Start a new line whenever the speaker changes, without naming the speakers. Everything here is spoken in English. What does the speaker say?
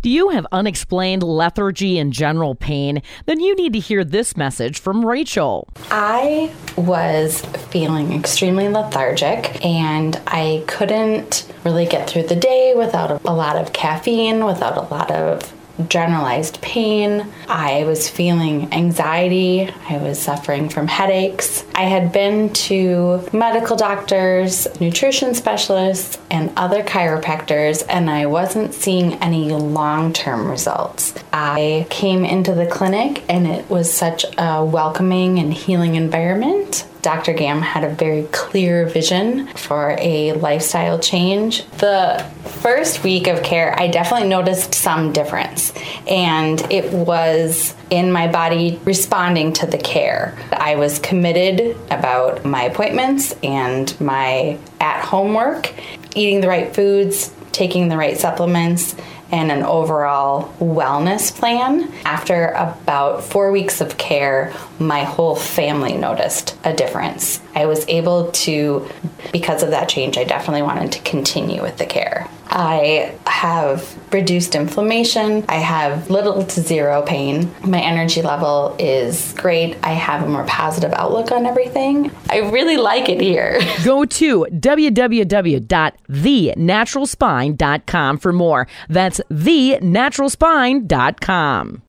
Do you have unexplained lethargy and general pain? Then you need to hear this message from Rachel.
I was feeling extremely lethargic, and I couldn't really get through the day without a lot of caffeine, without a lot of generalized pain. I was feeling anxiety. I was suffering from headaches. I had been to medical doctors, nutrition specialists, and other chiropractors, and I wasn't seeing any long-term results. I came into the clinic, and it was such a welcoming and healing environment. Dr. Gam had a very clear vision for a lifestyle change. The first week of care, I definitely noticed some difference, and it was in my body responding to the care. I was committed about my appointments and my at-home work, eating the right foods, taking the right supplements, and an overall wellness plan. After about 4 weeks of care, my whole family noticed a difference. I was able to, because of that change, I definitely wanted to continue with the care. I have reduced inflammation. I have little to zero pain. My energy level is great. I have a more positive outlook on everything. I really like it here.
Go to www.thenaturalspine.com for more. That's thenaturalspine.com.